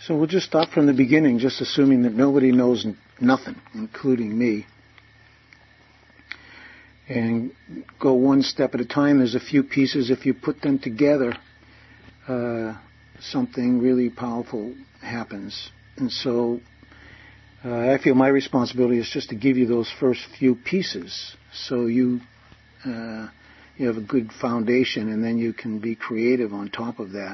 So we'll just start from the beginning, just assuming that nobody knows nothing, including me. And go one step at a time. There's a few pieces. If you put them together, something really powerful happens. And so I feel my responsibility is just to give you those first few pieces so you have a good foundation, and then you can be creative on top of that.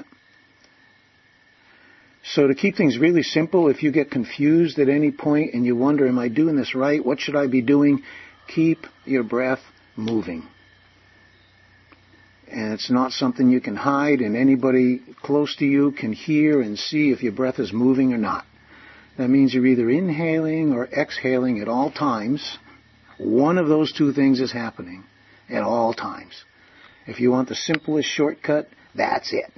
So to keep things really simple, if you get confused at any point and you wonder, am I doing this right? What should I be doing? Keep your breath moving. And it's not something you can hide, and anybody close to you can hear and see if your breath is moving or not. That means you're either inhaling or exhaling at all times. One of those two things is happening at all times. If you want the simplest shortcut, that's it.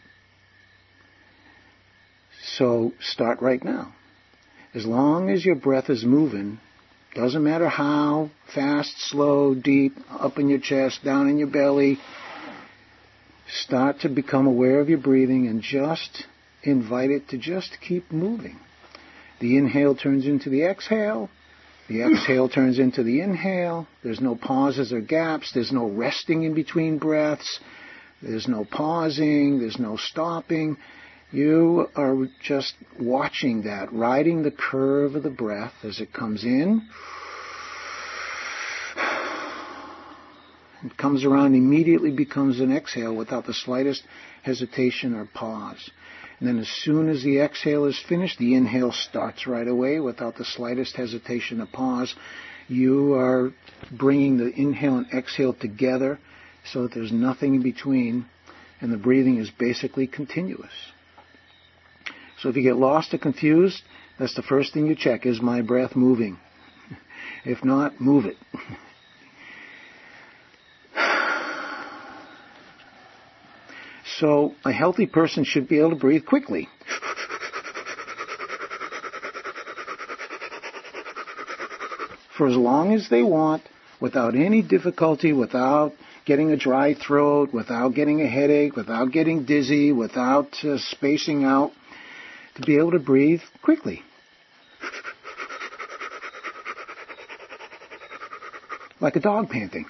So start right now. As long as your breath is moving, doesn't matter how fast, slow, deep, up in your chest, down in your belly, start to become aware of your breathing and just invite it to just keep moving. The inhale turns into the exhale. The exhale turns into the inhale. There's no pauses or gaps. There's no resting in between breaths. There's no pausing. There's no stopping. You are just watching that, riding the curve of the breath as it comes in. It comes around, immediately becomes an exhale without the slightest hesitation or pause. And then as soon as the exhale is finished, the inhale starts right away without the slightest hesitation or pause. You are bringing the inhale and exhale together so that there's nothing in between, and the breathing is basically continuous. So if you get lost or confused, that's the first thing you check. Is my breath moving? If not, move it. So a healthy person should be able to breathe quickly. For as long as they want, without any difficulty, without getting a dry throat, without getting a headache, without getting dizzy, without spacing out, to be able to breathe quickly. Like a dog panting.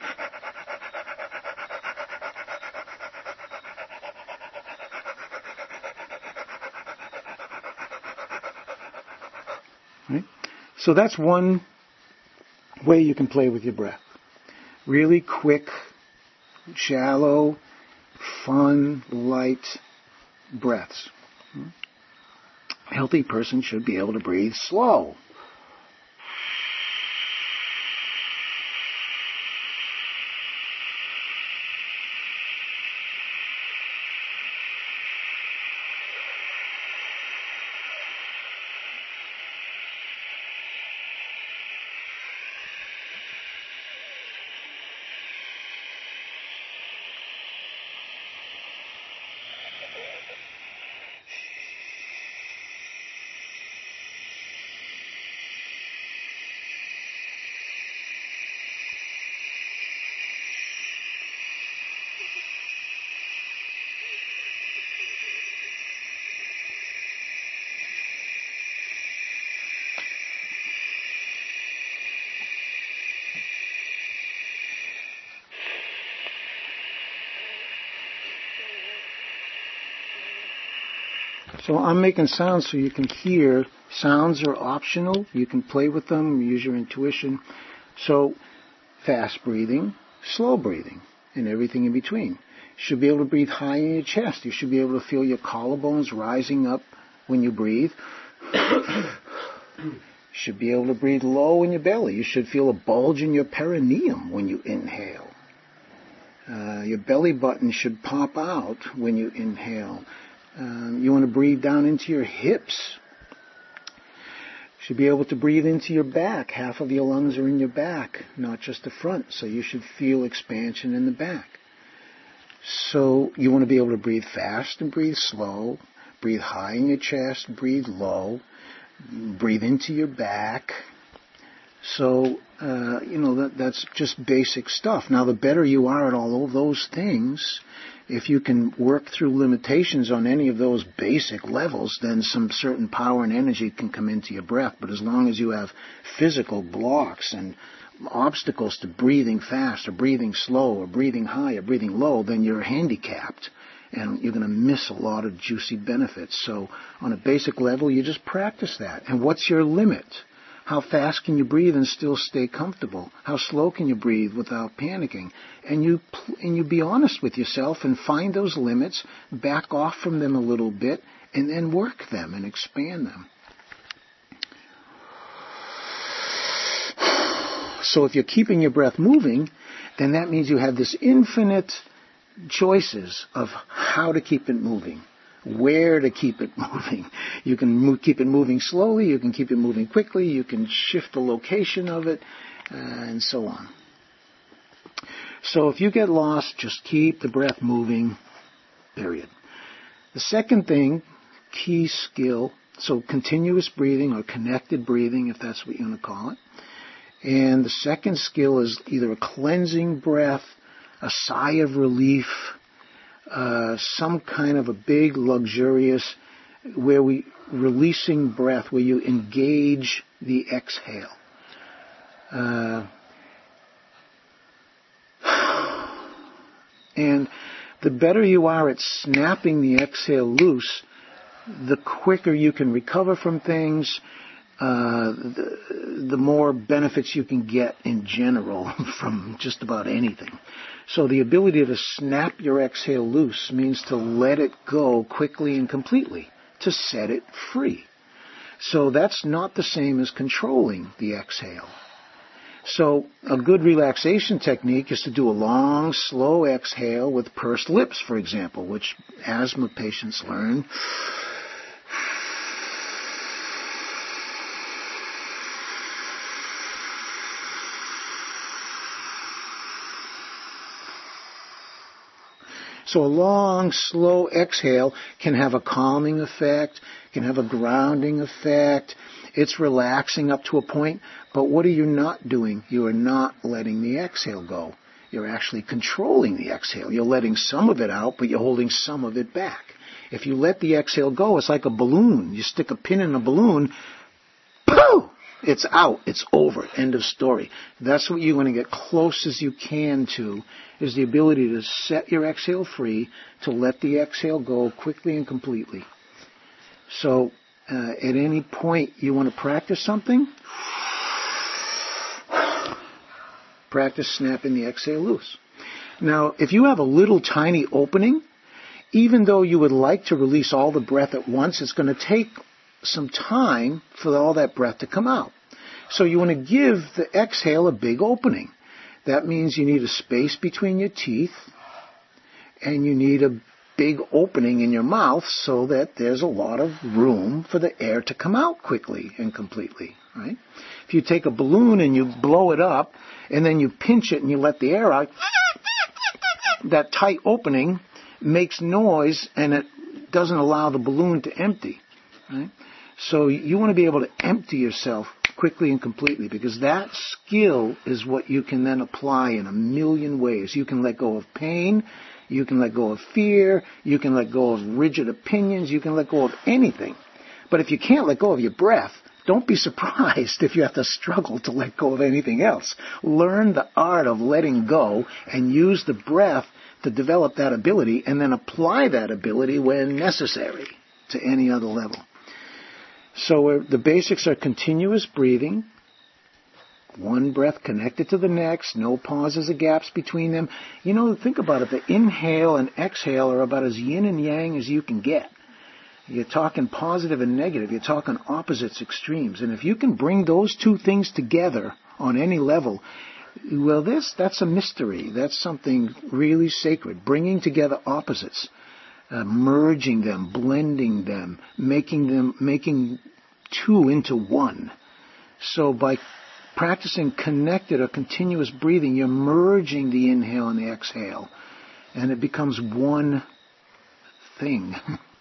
Right? So that's one way you can play with your breath. Really quick, shallow, fun, light breaths. A healthy person should be able to breathe slow. So I'm making sounds so you can hear. Sounds are optional. You can play with them, use your intuition. So fast breathing, slow breathing, and everything in between. You should be able to breathe high in your chest. You should be able to feel your collarbones rising up when you breathe. You should be able to breathe low in your belly. You should feel a bulge in your perineum when you inhale. Your belly button should pop out when you inhale. You want to breathe down into your hips. You should be able to breathe into your back. Half of your lungs are in your back, not just the front. So you should feel expansion in the back. So you want to be able to breathe fast and breathe slow. Breathe high in your chest, breathe low. Breathe into your back. So, that's just basic stuff. Now, the better you are at all of those things, If you can work through limitations on any of those basic levels, then some certain power and energy can come into your breath. But as long as you have physical blocks and obstacles to breathing fast or breathing slow or breathing high or breathing low, then you're handicapped and you're going to miss a lot of juicy benefits. So on a basic level, you just practice that. And what's your limit? How fast can you breathe and still stay comfortable? How slow can you breathe without panicking? And you be honest with yourself and find those limits, back off from them a little bit, and then work them and expand them. So if you're keeping your breath moving, then that means you have this infinite choices of how to keep it moving, where to keep it moving. You can keep it moving slowly, you can keep it moving quickly, you can shift the location of it, and so on. So if you get lost, just keep the breath moving, period. The second thing, key skill, so continuous breathing or connected breathing, if that's what you want to call it. And the second skill is either a cleansing breath, a sigh of relief, some kind of a big, luxurious, releasing breath, where you engage the exhale. And the better you are at snapping the exhale loose, the quicker you can recover from things, the more benefits you can get in general from just about anything. So the ability to snap your exhale loose means to let it go quickly and completely, to set it free. So that's not the same as controlling the exhale. So a good relaxation technique is to do a long, slow exhale with pursed lips, for example, which asthma patients learn. So a long, slow exhale can have a calming effect, can have a grounding effect. It's relaxing up to a point, but what are you not doing? You are not letting the exhale go. You're actually controlling the exhale. You're letting some of it out, but you're holding some of it back. If you let the exhale go, it's like a balloon. You stick a pin in a balloon, poof! It's out. It's over. End of story. That's what you want to get close as you can to, is the ability to set your exhale free, to let the exhale go quickly and completely. So at any point you want to practice something, practice snapping the exhale loose. Now, if you have a little tiny opening, even though you would like to release all the breath at once, it's going to take some time for all that breath to come out. So you want to give the exhale a big opening. That means you need a space between your teeth, and you need a big opening in your mouth so that there's a lot of room for the air to come out quickly and completely, right? If you take a balloon and you blow it up, and then you pinch it and you let the air out, that tight opening makes noise and it doesn't allow the balloon to empty, right? So you want to be able to empty yourself quickly and completely, because that skill is what you can then apply in a million ways. You can let go of pain, you can let go of fear, you can let go of rigid opinions, you can let go of anything. But if you can't let go of your breath, don't be surprised if you have to struggle to let go of anything else. Learn the art of letting go and use the breath to develop that ability, and then apply that ability when necessary to any other level. So the basics are continuous breathing, one breath connected to the next, no pauses or gaps between them. You know, think about it. The inhale and exhale are about as yin and yang as you can get. You're talking positive and negative. You're talking opposites, extremes. And if you can bring those two things together on any level, well, that's a mystery. That's something really sacred, bringing together opposites. Merging them, blending them, making two into one. So by practicing connected or continuous breathing, you're merging the inhale and the exhale, and it becomes one thing.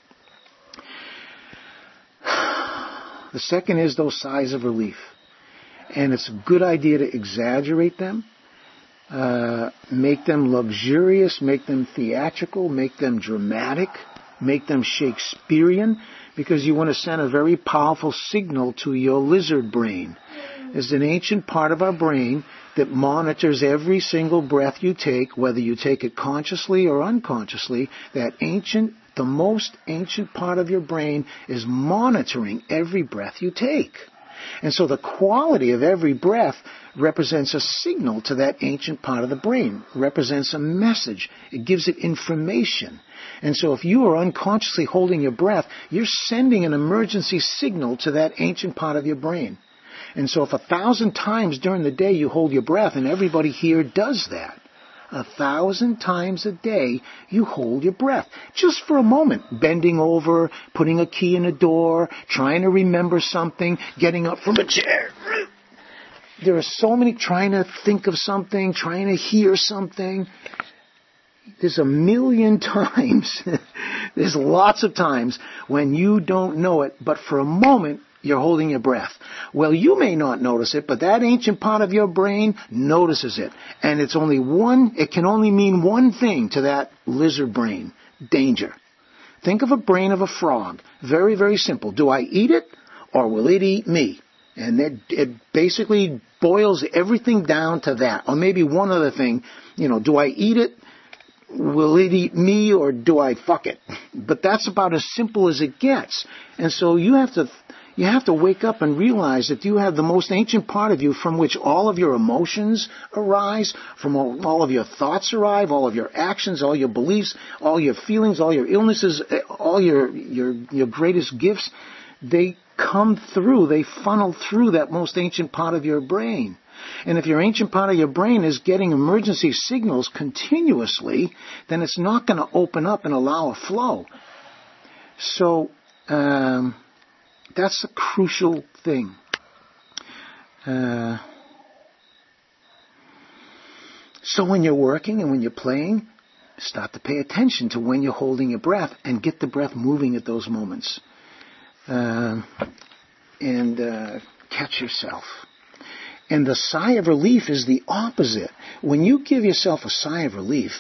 The second is those sighs of relief. And it's a good idea to exaggerate them. make them luxurious, make them theatrical, make them dramatic, make them Shakespearean, because you want to send a very powerful signal to your lizard brain. There's an ancient part of our brain that monitors every single breath you take, whether you take it consciously or unconsciously. The most ancient part of your brain is monitoring every breath you take. And so the quality of every breath represents a signal to that ancient part of the brain, represents a message. It gives it information. And so if you are unconsciously holding your breath, you're sending an emergency signal to that ancient part of your brain. And so if 1,000 times during the day you hold your breath, and everybody here does that, 1,000 times a day you hold your breath, just for a moment, bending over, putting a key in a door, trying to remember something, getting up from a chair. There are so many, trying to think of something, trying to hear something. There's a million times, there's lots of times when you don't know it, but for a moment, you're holding your breath. Well, you may not notice it, but that ancient part of your brain notices it. And it can only mean one thing to that lizard brain: danger. Think of a brain of a frog. Very, very simple. Do I eat it, or will it eat me? And it basically boils everything down to that. Or maybe one other thing, do I eat it? Will it eat me, or do I fuck it? But that's about as simple as it gets. And so you have to wake up and realize that you have the most ancient part of you from which all of your emotions arise, from all of your thoughts arrive, all of your actions, all your beliefs, all your feelings, all your illnesses, all your greatest gifts. They come through, they funnel through that most ancient part of your brain. And if your ancient part of your brain is getting emergency signals continuously, then it's not going to open up and allow a flow. So that's a crucial thing. So when you're working and when you're playing, start to pay attention to when you're holding your breath and get the breath moving at those moments. And catch yourself. And the sigh of relief is the opposite. When you give yourself a sigh of relief,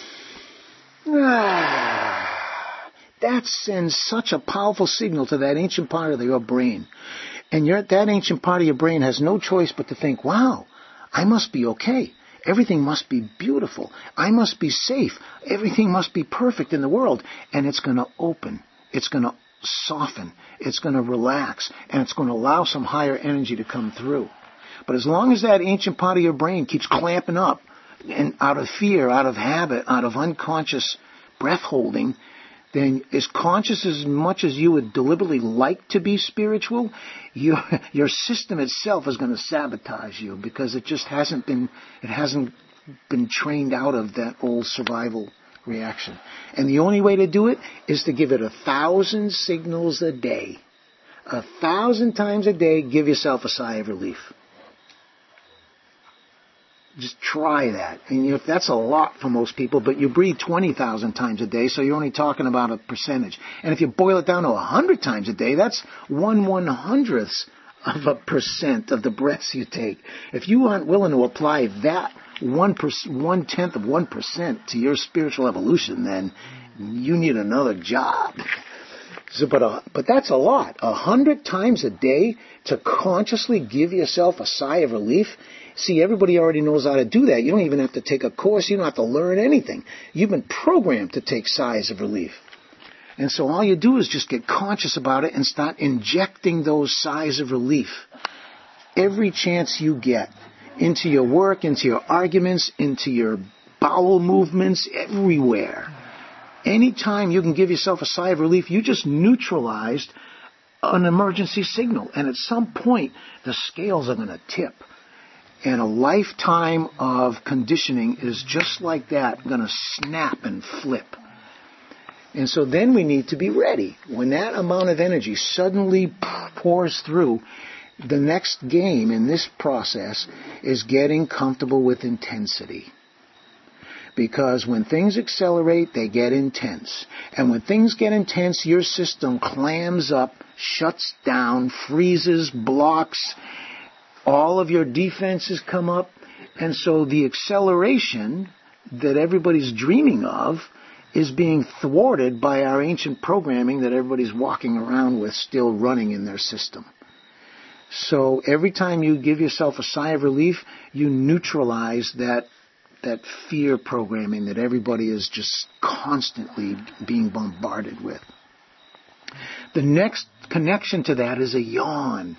that sends such a powerful signal to that ancient part of your brain. And that ancient part of your brain has no choice but to think, wow, I must be okay. Everything must be beautiful. I must be safe. Everything must be perfect in the world. And it's going to open. It's going to soften. It's going to relax. And it's going to allow some higher energy to come through. But as long as that ancient part of your brain keeps clamping up, and out of fear, out of habit, out of unconscious breath holding, then as conscious as much as you would deliberately like to be spiritual, your system itself is going to sabotage you, because it hasn't been trained out of that old survival reaction. And the only way to do it is to give it 1,000 signals a day. 1,000 times a day, give yourself a sigh of relief. Just try that. And that's a lot for most people, but you breathe 20,000 times a day, so you're only talking about a percentage. And if you boil it down to 100 times a day, that's 1/100th of a percent of the breaths you take. If you aren't willing to apply that 1/10 of 1% to your spiritual evolution, then you need another job. So, but that's a lot. 100 times a day to consciously give yourself a sigh of relief. See, everybody already knows how to do that. You don't even have to take a course. You don't have to learn anything. You've been programmed to take sighs of relief. And so all you do is just get conscious about it and start injecting those sighs of relief every chance you get, into your work, into your arguments, into your bowel movements, everywhere. Anytime you can give yourself a sigh of relief, you just neutralized an emergency signal. And at some point, the scales are going to tip. And a lifetime of conditioning is just like that, going to snap and flip. And so then we need to be ready. When that amount of energy suddenly pours through, the next game in this process is getting comfortable with intensity. Because when things accelerate, they get intense. And when things get intense, your system clams up, shuts down, freezes, blocks. All of your defenses come up, And so the acceleration that everybody's dreaming of is being thwarted by our ancient programming that everybody's walking around with still running in their system. So every time you give yourself a sigh of relief, you neutralize that fear programming that everybody is just constantly being bombarded with. The next connection to that is a yawn.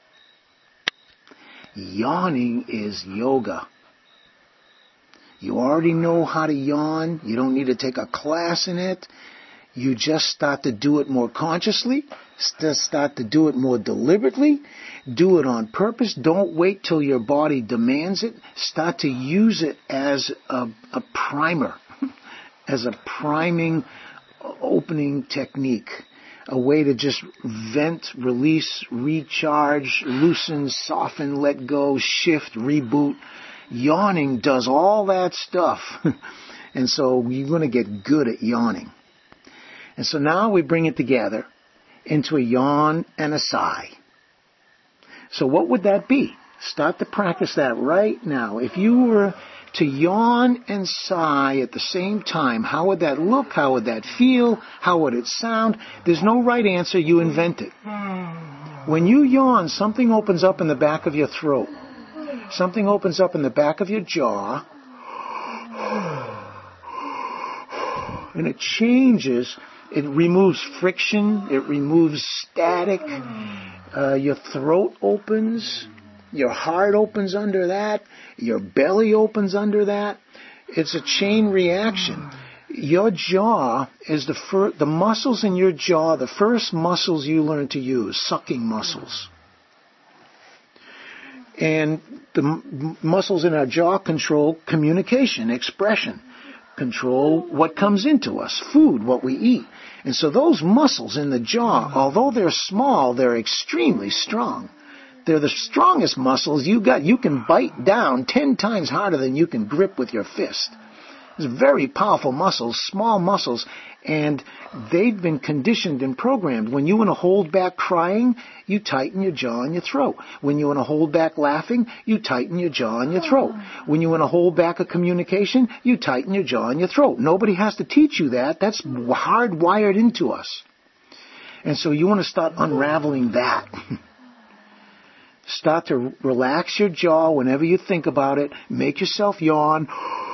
Yawning is yoga. You already know how to yawn. You don't need to take a class in it. You just start to do it more consciously. Start to do it more deliberately. Do it on purpose. Don't wait till your body demands it. Start to use it as a primer, as a priming, opening technique. A way to just vent, release, recharge, loosen, soften, let go, shift, reboot. Yawning does all that stuff. And so you're going to get good at yawning. And so now we bring it together into a yawn and a sigh. So what would that be? Start to practice that right now. If you were to yawn and sigh at the same time, how would that look? How would that feel? How would it sound? There's no right answer. You invent it. When you yawn, something opens up in the back of your throat. Something opens up in the back of your jaw. And it changes. It removes friction. It removes static. Your throat opens. Your heart opens under that. Your belly opens under that. It's a chain reaction. Your jaw is the muscles in your jaw, the first muscles you learn to use, sucking muscles. And the muscles in our jaw control communication, expression, control what comes into us, food, what we eat. And so those muscles in the jaw, although they're small, they're extremely strong. They're the strongest muscles you got. You can bite down 10 times harder than you can grip with your fist. It's very powerful muscles, small muscles, and they've been conditioned and programmed. When you want to hold back crying, you tighten your jaw and your throat. When you want to hold back laughing, you tighten your jaw and your throat. When you want to hold back a communication, you tighten your jaw and your throat. Nobody has to teach you that. That's hardwired into us. And so you want to start unraveling that. Start to relax your jaw whenever you think about it. Make yourself yawn.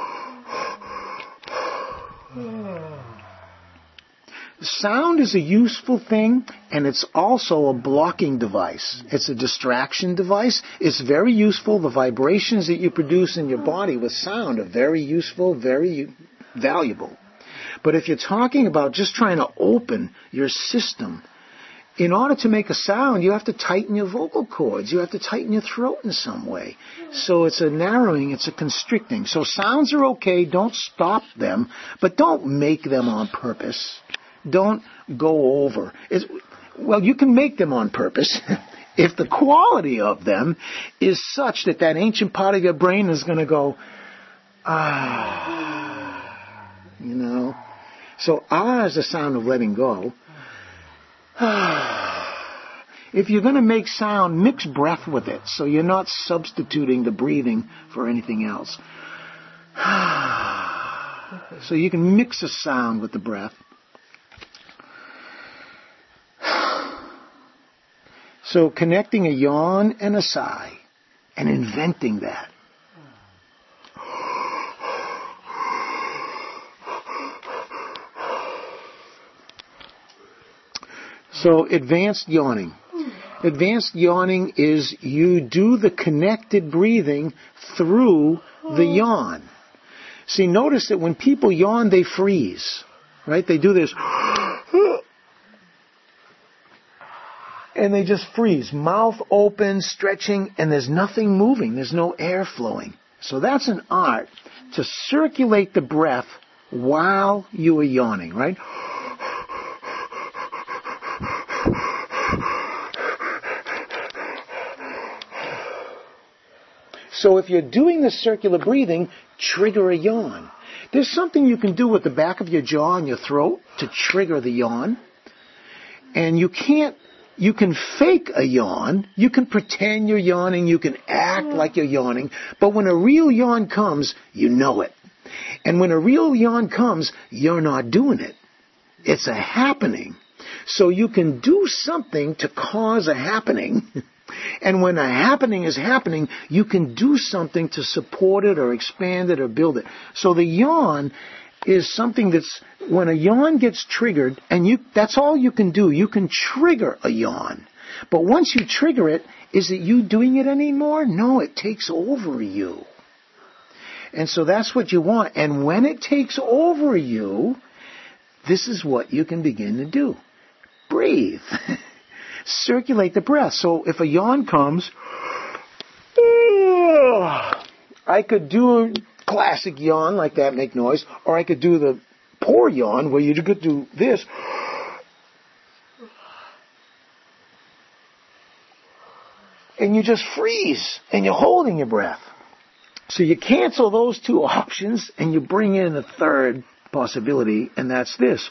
Sound is a useful thing, and it's also a blocking device. It's a distraction device. It's very useful. The vibrations that you produce in your body with sound are very useful, very valuable. But if you're talking about just trying to open your system, in order to make a sound, you have to tighten your vocal cords. You have to tighten your throat in some way. So it's a narrowing, it's a constricting. So sounds are okay, don't stop them, but don't make them on purpose. Don't go over. Well, you can make them on purpose if the quality of them is such that that ancient part of your brain is going to go, you know. So is the sound of letting go. If you're going to make sound, mix breath with it, so you're not substituting the breathing for anything else. So you can mix a sound with the breath. So connecting a yawn and a sigh and inventing that. So advanced yawning. Advanced yawning is you do the connected breathing through the yawn. See, notice that when people yawn, they freeze, right? They do this, and they just freeze. Mouth open, stretching, and there's nothing moving. There's no air flowing. So that's an art to circulate the breath while you are yawning, right? So if you're doing the circular breathing, trigger a yawn. There's something you can do with the back of your jaw and your throat to trigger the yawn. And you can't You can fake a yawn. You can pretend you're yawning. You can act like you're yawning. But when a real yawn comes, you know it. And when a real yawn comes, you're not doing it. It's a happening. So you can do something to cause a happening. And when a happening is happening, you can do something to support it or expand it or build it. So the yawn is something that's, when a yawn gets triggered, and that's all you can do. You can trigger a yawn. But once you trigger it, is it you doing it anymore? No, it takes over you. And so that's what you want. And when it takes over you, this is what you can begin to do. Breathe. Circulate the breath. So if a yawn comes, I could do a classic yawn like that, make noise, or I could do the poor yawn where you could do this. And you just freeze, and you're holding your breath. So you cancel those two options, and you bring in a third possibility, and that's this.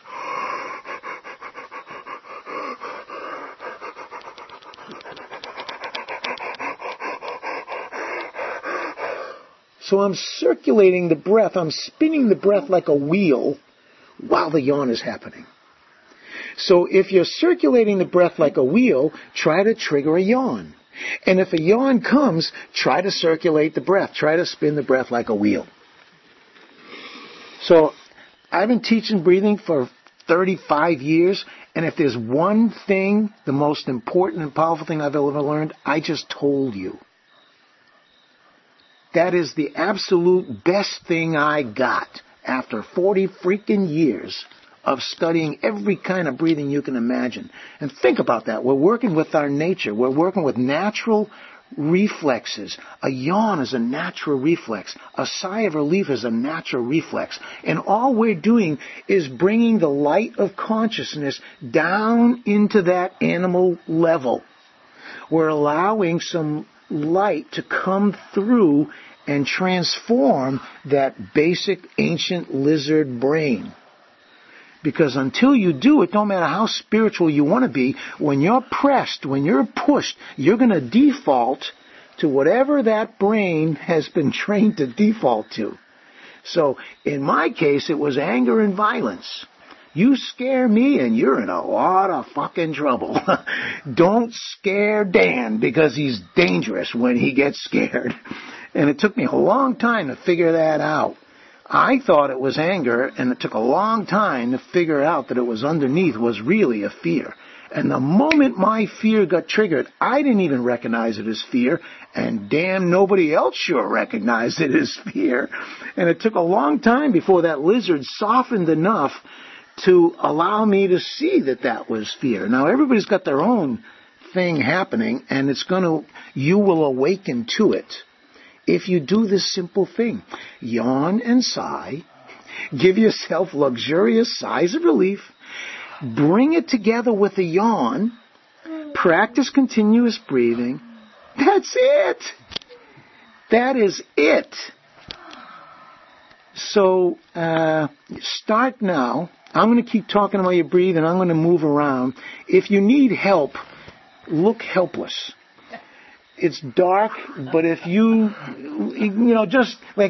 So I'm circulating the breath, I'm spinning the breath like a wheel while the yawn is happening. So if you're circulating the breath like a wheel, try to trigger a yawn. And if a yawn comes, try to circulate the breath. Try to spin the breath like a wheel. So I've been teaching breathing for 35 years, and if there's one thing, the most important and powerful thing I've ever learned, I just told you. That is the absolute best thing I got after 40 freaking years of studying every kind of breathing you can imagine. And think about that. We're working with our nature. We're working with natural reflexes. A yawn is a natural reflex. A sigh of relief is a natural reflex. And all we're doing is bringing the light of consciousness down into that animal level. We're allowing some light to come through and transform that basic ancient lizard brain. Because until you do it, no matter how spiritual you want to be, when you're pressed, when you're pushed, you're going to default to whatever that brain has been trained to default to. So in my case, it was anger and violence. You scare me and you're in a lot of fucking trouble. Don't scare Dan because he's dangerous when he gets scared. And it took me a long time to figure that out. I thought it was anger, and it took a long time to figure out that it was underneath was really a fear. And the moment my fear got triggered, I didn't even recognize it as fear, and damn, nobody else sure recognized it as fear. And it took a long time before that lizard softened enough to allow me to see that that was fear. Now, everybody's got their own thing happening, and you will awaken to it if you do this simple thing. Yawn and sigh. Give yourself luxurious sighs of relief. Bring it together with a yawn. Practice continuous breathing. That's it. That is it. So, start now. I'm going to keep talking about your breathing, and I'm going to move around. If you need help, look helpless. It's dark, but if just like,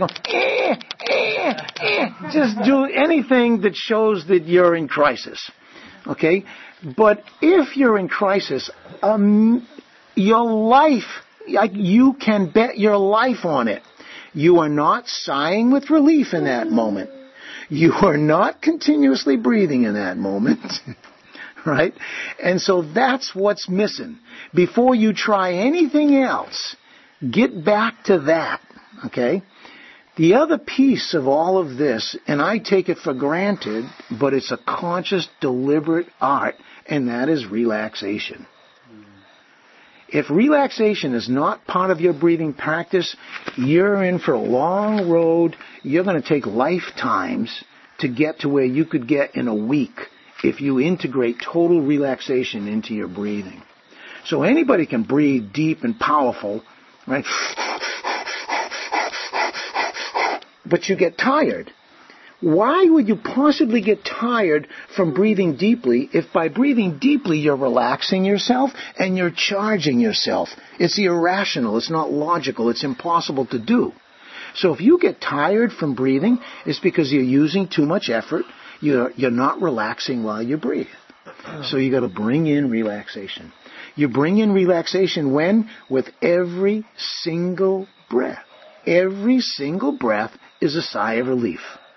just do anything that shows that you're in crisis. Okay? But if you're in crisis, your life, you can bet your life on it. You are not sighing with relief in that moment. You are not continuously breathing in that moment. Right? And so that's what's missing. Before you try anything else, get back to that. Okay? The other piece of all of this, and I take it for granted, but it's a conscious, deliberate art, and that is relaxation. If relaxation is not part of your breathing practice, you're in for a long road. You're going to take lifetimes to get to where you could get in a week if you integrate total relaxation into your breathing. So anybody can breathe deep and powerful, right? But you get tired. Why would you possibly get tired from breathing deeply if by breathing deeply you're relaxing yourself and you're charging yourself? It's irrational. It's not logical. It's impossible to do. So if you get tired from breathing, it's because you're using too much effort. You're not relaxing while you breathe. So you got to bring in relaxation. You bring in relaxation when? With every single breath. Every single breath is a sigh of relief.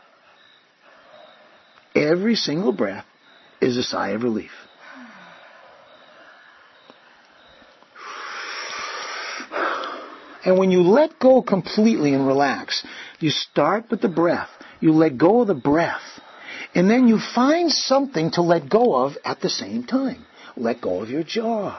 Every single breath is a sigh of relief. And when you let go completely and relax, you start with the breath. You let go of the breath. And then you find something to let go of at the same time. Let go of your jaw.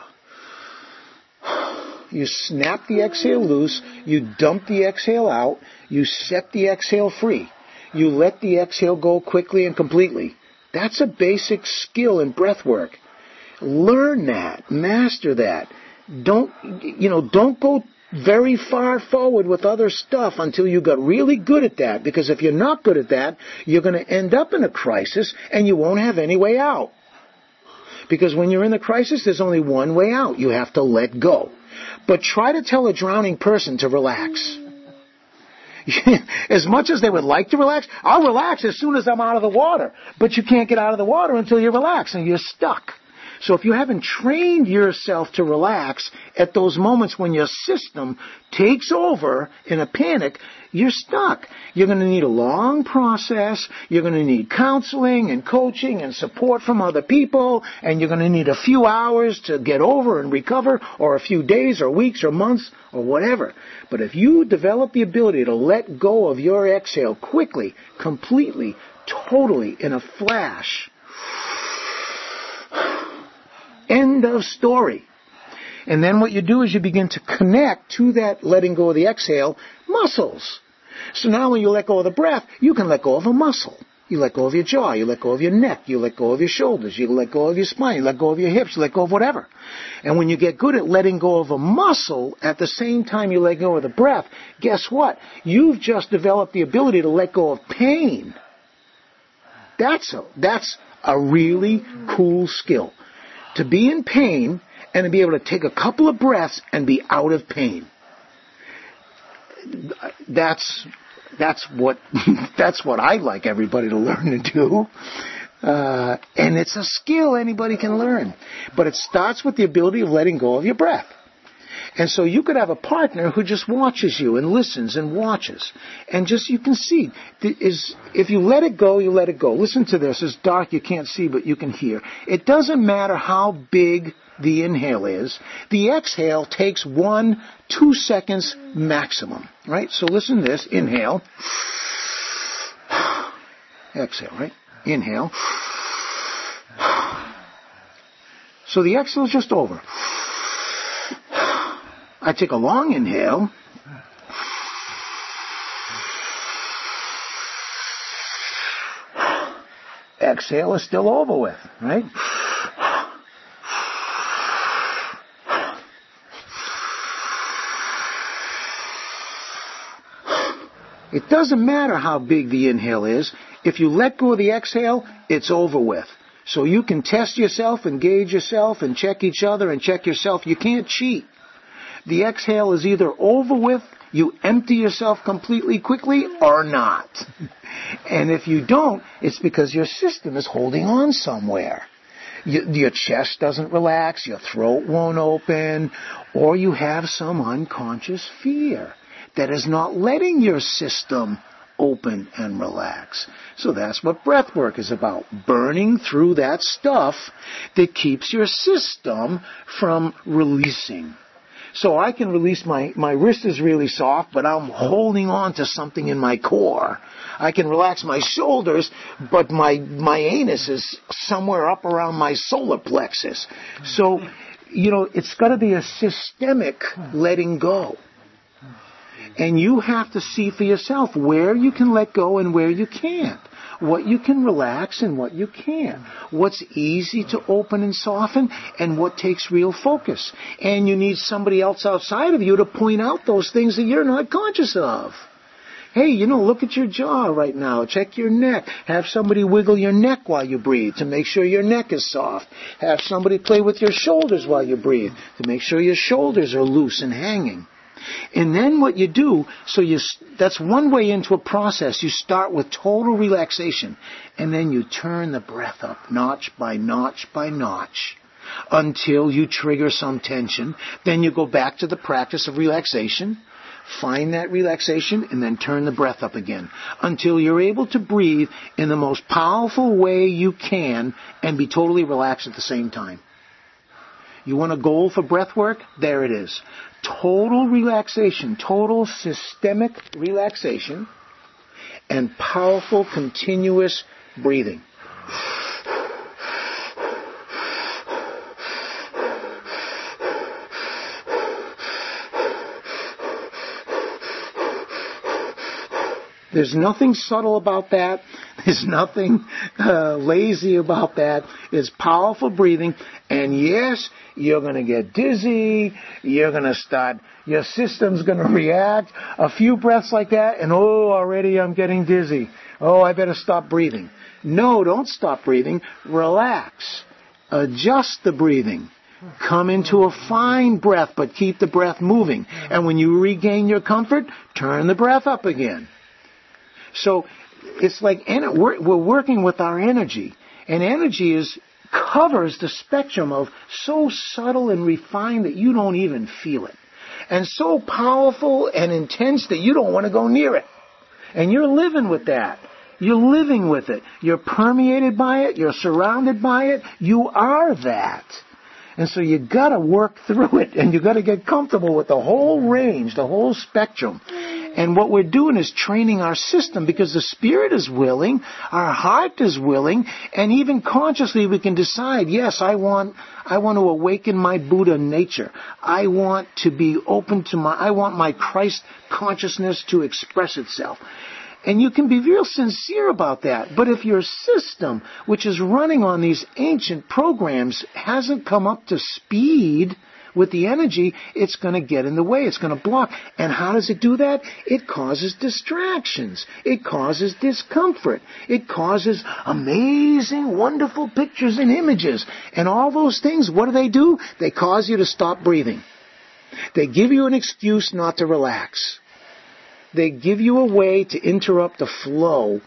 You snap the exhale loose. You dump the exhale out. You set the exhale free. You let the exhale go quickly and completely. That's a basic skill in breath work. Learn that. Master that. Don't go very far forward with other stuff until you got really good at that. Because if you're not good at that, you're going to end up in a crisis and you won't have any way out. Because when you're in the crisis, there's only one way out. You have to let go. But try to tell a drowning person to relax. As much as they would like to relax, I'll relax as soon as I'm out of the water. But you can't get out of the water until you relax, and you're stuck. So if you haven't trained yourself to relax at those moments when your system takes over in a panic, you're stuck. You're going to need a long process. You're going to need counseling and coaching and support from other people. And you're going to need a few hours to get over and recover, or a few days or weeks or months or whatever. But if you develop the ability to let go of your exhale quickly, completely, totally, in a flash, end of story. And then what you do is you begin to connect to that letting go of the exhale muscles. So now when you let go of the breath, you can let go of a muscle. You let go of your jaw, you let go of your neck, you let go of your shoulders, you let go of your spine, you let go of your hips, you let go of whatever. And when you get good at letting go of a muscle, at the same time you let go of the breath, guess what? You've just developed the ability to let go of pain. That's a really cool skill. To be in pain and to be able to take a couple of breaths and be out of pain. That's what I'd like everybody to learn to do. And it's a skill anybody can learn. But it starts with the ability of letting go of your breath. And so you could have a partner who just watches you and listens and watches. And just, you can see, if you let it go, you let it go. Listen to this. It's dark, you can't see, but you can hear. It doesn't matter how big the inhale is. The exhale takes 1-2 seconds maximum. Right? So listen to this. Inhale. Exhale, right? Inhale. So the exhale is just over. I take a long inhale. Exhale is still over with, right? It doesn't matter how big the inhale is. If you let go of the exhale, it's over with. So you can test yourself and gauge yourself and check each other and check yourself. You can't cheat. The exhale is either over with, you empty yourself completely quickly, or not. And if you don't, it's because your system is holding on somewhere. Your chest doesn't relax, your throat won't open, or you have some unconscious fear that is not letting your system open and relax. So that's what breath work is about, burning through that stuff that keeps your system from releasing. So I can release my wrist is really soft, but I'm holding on to something in my core. I can relax my shoulders, but my anus is somewhere up around my solar plexus. So, it's got to be a systemic letting go. And you have to see for yourself where you can let go and where you can't. What you can relax and what you can't. What's easy to open and soften and what takes real focus. And you need somebody else outside of you to point out those things that you're not conscious of. Hey, look at your jaw right now. Check your neck. Have somebody wiggle your neck while you breathe to make sure your neck is soft. Have somebody play with your shoulders while you breathe to make sure your shoulders are loose and hanging. And then what you do, that's one way into a process. You start with total relaxation, and then you turn the breath up notch by notch by notch until you trigger some tension. Then you go back to the practice of relaxation, find that relaxation, and then turn the breath up again until you're able to breathe in the most powerful way you can and be totally relaxed at the same time. You want a goal for breath work? There it is. Total relaxation, total systemic relaxation, and powerful continuous breathing. There's nothing subtle about that. There's nothing lazy about that. It's powerful breathing. And yes, you're going to get dizzy. You're going to start, your system's going to react. A few breaths like that, and already I'm getting dizzy. I better stop breathing. No, don't stop breathing. Relax. Adjust the breathing. Come into a fine breath, but keep the breath moving. And when you regain your comfort, turn the breath up again. So it's like we're working with our energy. And energy covers the spectrum of so subtle and refined that you don't even feel it. And so powerful and intense that you don't want to go near it. And you're living with that. You're living with it. You're permeated by it. You're surrounded by it. You are that. And so you got to work through it, and you got to get comfortable with the whole range, the whole spectrum. And what we're doing is training our system, because the spirit is willing, our heart is willing, and even consciously we can decide, yes, I want to awaken my Buddha nature. I want to be open to I want my Christ consciousness to express itself. And you can be real sincere about that. But if your system, which is running on these ancient programs, hasn't come up to speed with the energy, it's going to get in the way. It's going to block. And how does it do that? It causes distractions. It causes discomfort. It causes amazing, wonderful pictures and images. And all those things, what do? They cause you to stop breathing. They give you an excuse not to relax. They give you a way to interrupt the flow.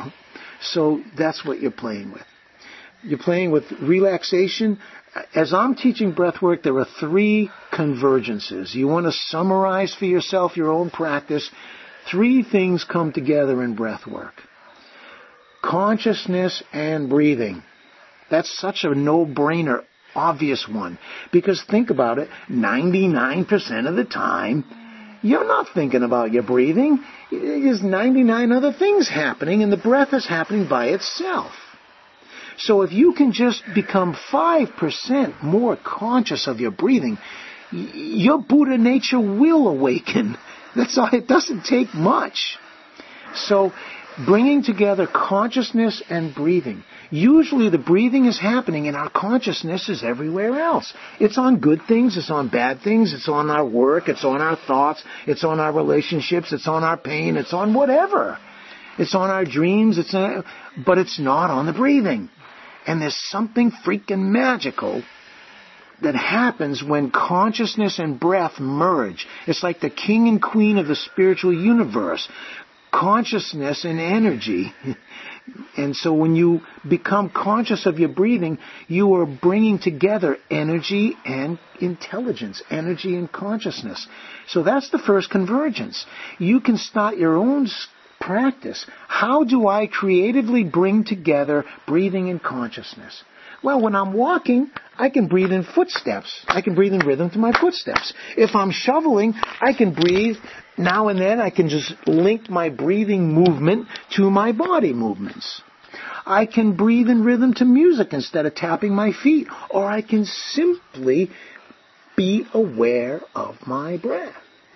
So that's what you're playing with. You're playing with relaxation. As I'm teaching breathwork, there are 3 convergences. You want to summarize for yourself your own practice. 3 things come together in breathwork. Consciousness and breathing. That's such a no-brainer, obvious one. Because think about it, 99% of the time, you're not thinking about your breathing. There's 99 other things happening, and the breath is happening by itself. So if you can just become 5% more conscious of your breathing, your Buddha nature will awaken. That's all. It doesn't take much. So bringing together consciousness and breathing. Usually the breathing is happening and our consciousness is everywhere else. It's on good things, it's on bad things, it's on our work, it's on our thoughts, it's on our relationships, it's on our pain, it's on whatever. It's on our dreams, but it's not on the breathing. And there's something freaking magical that happens when consciousness and breath merge. It's like the king and queen of the spiritual universe. Consciousness and energy. And so when you become conscious of your breathing, you are bringing together energy and intelligence, energy and consciousness. So that's the first convergence. You can start your own practice. How do I creatively bring together breathing and consciousness? Well, when I'm walking, I can breathe in footsteps. I can breathe in rhythm to my footsteps. If I'm shoveling, I can breathe. Now and then I can just link my breathing movement to my body movements. I can breathe in rhythm to music instead of tapping my feet. Or I can simply be aware of my breath.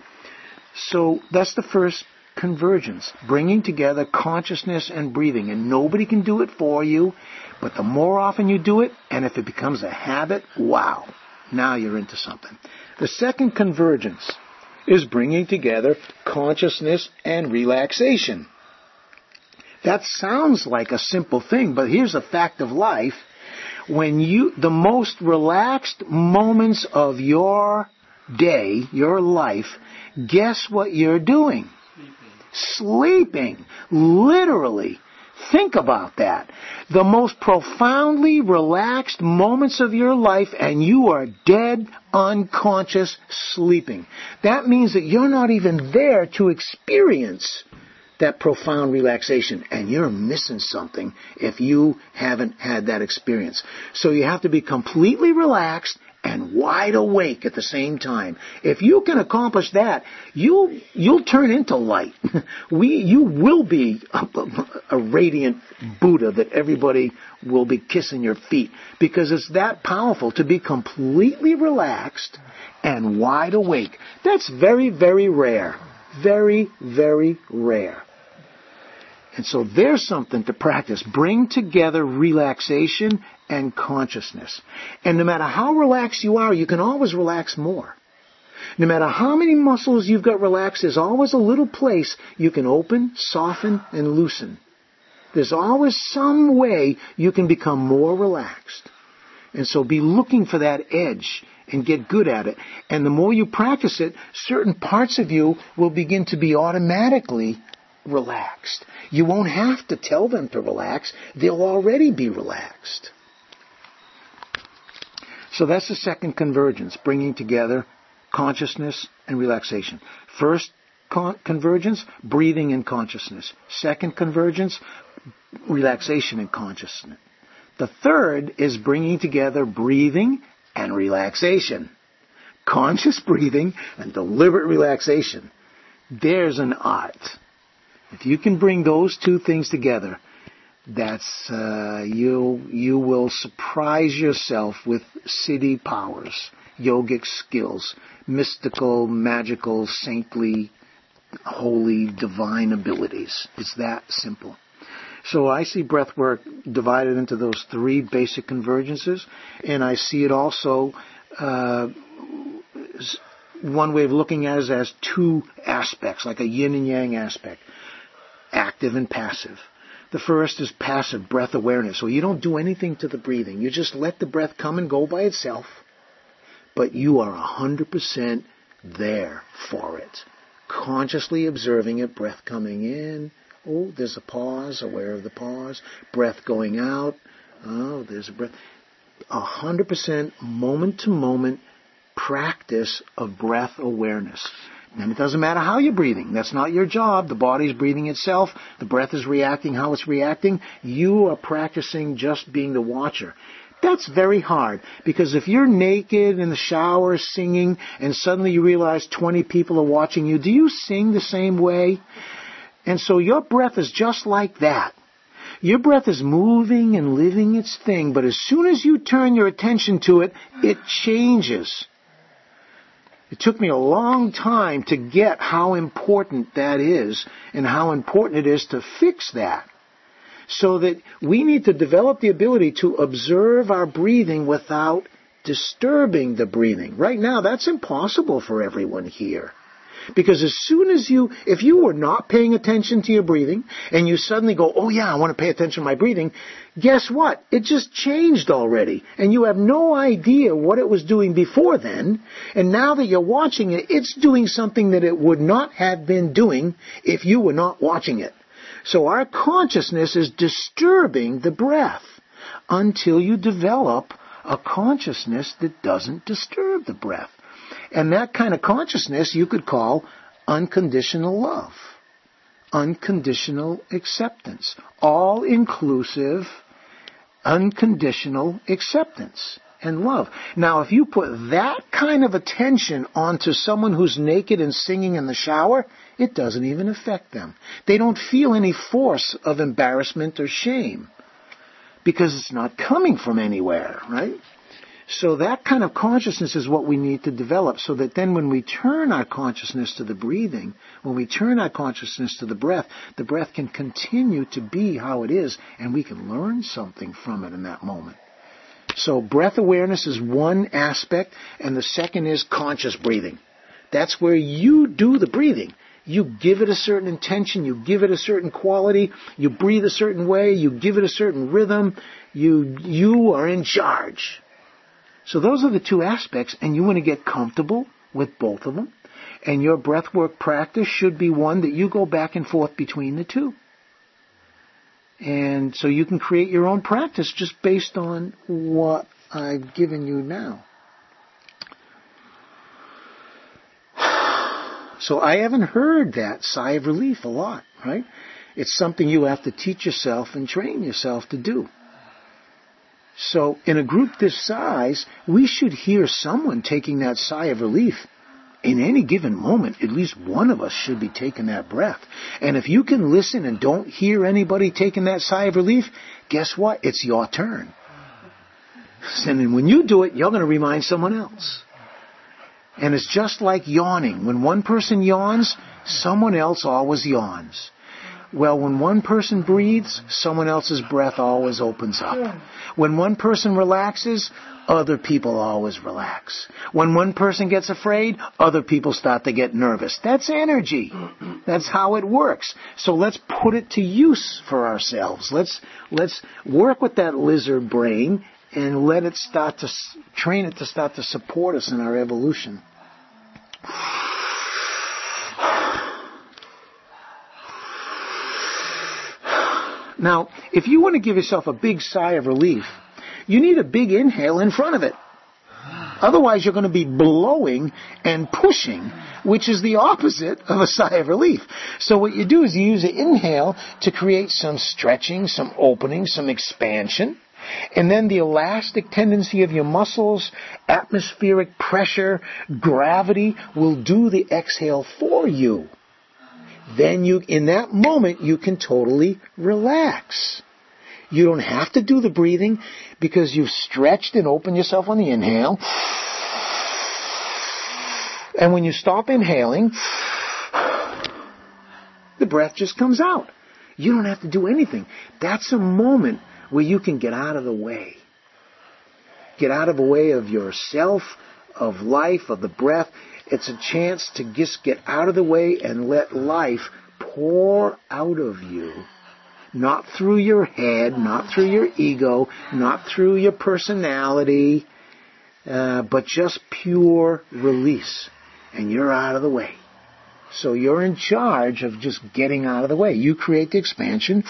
So that's the first convergence, bringing together consciousness and breathing. And nobody can do it for you, but the more often you do it, and if it becomes a habit, wow, now you're into something. The second convergence is bringing together consciousness and relaxation. That sounds like a simple thing, but here's a fact of life. The most relaxed moments of your day, your life, guess what you're doing? Sleeping. Literally. Think about that. The most profoundly relaxed moments of your life, and you are dead, unconscious, sleeping. That means that you're not even there to experience that profound relaxation, and you're missing something if you haven't had that experience. So you have to be completely relaxed and wide awake at the same time. If you can accomplish that, you'll turn into light. You will be a radiant Buddha that everybody will be kissing your feet, because it's that powerful to be completely relaxed and wide awake. That's very, very rare. Very, very rare. And so there's something to practice. Bring together relaxation and consciousness. And no matter how relaxed you are, you can always relax more. No matter how many muscles you've got relaxed, there's always a little place you can open, soften, and loosen. There's always some way you can become more relaxed. And so be looking for that edge and get good at it. And the more you practice it, certain parts of you will begin to be automatically relaxed. You won't have to tell them to relax. They'll already be relaxed. So that's the second convergence, bringing together consciousness and relaxation. First convergence, breathing and consciousness. Second convergence, relaxation and consciousness. The third is bringing together breathing and relaxation. Conscious breathing and deliberate relaxation. There's an art. If you can bring those two things together, that's you will surprise yourself with siddhi powers, yogic skills, mystical, magical, saintly, holy, divine abilities. It's that simple. So I see breath work divided into those three basic convergences, and I see it also, one way of looking at it is as two aspects, like a yin and yang aspect, active and passive. The first is passive breath awareness. So you don't do anything to the breathing. You just let the breath come and go by itself, but you are 100% there for it. Consciously observing it, breath coming in. Oh, there's a pause, aware of the pause. Breath going out. Oh, there's a breath. 100% moment-to-moment practice of breath awareness. And it doesn't matter how you're breathing. That's not your job. The body's breathing itself. The breath is reacting how it's reacting. You are practicing just being the watcher. That's very hard, because if you're naked in the shower singing and suddenly you realize 20 people are watching you, do you sing the same way? And so your breath is just like that. Your breath is moving and living its thing, but as soon as you turn your attention to it, it changes. It took me a long time to get how important that is and how important it is to fix that. So that we need to develop the ability to observe our breathing without disturbing the breathing. Right now, that's impossible for everyone here. Because as soon as if you were not paying attention to your breathing, and you suddenly go, oh yeah, I want to pay attention to my breathing, guess what? It just changed already. And you have no idea what it was doing before then, and now that you're watching it, it's doing something that it would not have been doing if you were not watching it. So our consciousness is disturbing the breath until you develop a consciousness that doesn't disturb the breath. And that kind of consciousness you could call unconditional love, unconditional acceptance, all-inclusive, unconditional acceptance and love. Now, if you put that kind of attention onto someone who's naked and singing in the shower, it doesn't even affect them. They don't feel any force of embarrassment or shame because it's not coming from anywhere, right? So that kind of consciousness is what we need to develop, so that then when we turn our consciousness to the breathing, when we turn our consciousness to the breath can continue to be how it is, and we can learn something from it in that moment. So breath awareness is one aspect, and the second is conscious breathing. That's where you do the breathing. You give it a certain intention, you give it a certain quality, you breathe a certain way, you give it a certain rhythm, you are in charge. So those are the two aspects, and you want to get comfortable with both of them. And your breathwork practice should be one that you go back and forth between the two. And so you can create your own practice just based on what I've given you now. So I haven't heard that sigh of relief a lot, right? It's something you have to teach yourself and train yourself to do. So in a group this size, we should hear someone taking that sigh of relief. In any given moment, at least one of us should be taking that breath. And if you can listen and don't hear anybody taking that sigh of relief, guess what? It's your turn. And then when you do it, you're going to remind someone else. And it's just like yawning. When one person yawns, someone else always yawns. Well, when one person breathes, someone else's breath always opens up. When one person relaxes, other people always relax. When one person gets afraid, other people start to get nervous. That's energy. That's how it works. So let's put it to use for ourselves. Let's work with that lizard brain and let it start to train it to start to support us in our evolution. Now, if you want to give yourself a big sigh of relief, you need a big inhale in front of it. Otherwise, you're going to be blowing and pushing, which is the opposite of a sigh of relief. So what you do is you use an inhale to create some stretching, some opening, some expansion. And then the elastic tendency of your muscles, atmospheric pressure, gravity will do the exhale for you. Then in that moment, you can totally relax. You don't have to do the breathing because you've stretched and opened yourself on the inhale. And when you stop inhaling, the breath just comes out. You don't have to do anything. That's a moment where you can get out of the way. Get out of the way of yourself, of life, of the breath. It's a chance to just get out of the way and let life pour out of you. Not through your head, not through your ego, not through your personality, but just pure release. And you're out of the way. So you're in charge of just getting out of the way. You create the expansion.